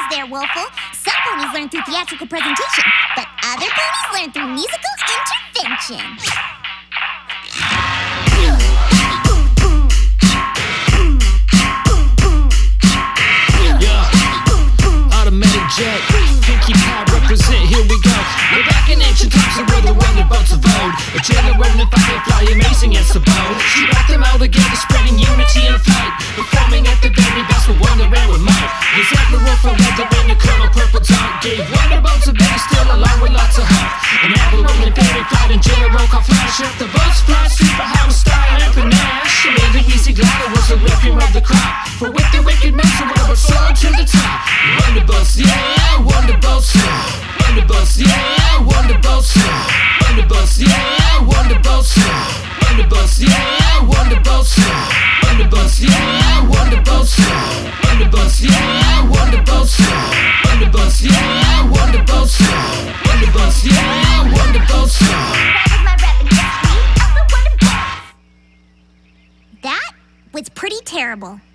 there, Woeful. Some ponies learn through theatrical presentation, but other ponies learn through musical intervention. Automatic jet, Pinkie Pie represent, here we go. We're back in ancient times and we're the wonderbolts of old. A general and firefly, amazing as a bow. She brought them all together, spreading unity and flight. Performing at the very best with wonder and with might. His Admiral for weather and the Colonel Purple Dot gave wonderbolts a better still along with lots of heart. An Admiral and fairy flight and general called Flash. Up the boats fly super high with style and panache. And the easy glider was the refuge of the crop. For with the wicked men, so we'll soar to the top. Wonderbolts, yeah, Wonderbolts, Wonderbolts, yeah, Wonderbolts, Wonderbolts, yeah, Wonderbolts, Wonderbolts, yeah, Wonderbolts, Wonderbolts, yeah, Wonderbolts, Wonderbolts, yeah, Wonderbolts, Wonderbolts, yeah, Wonderbolts, Wonderbolts, yeah, Wonderbolts. That was pretty terrible.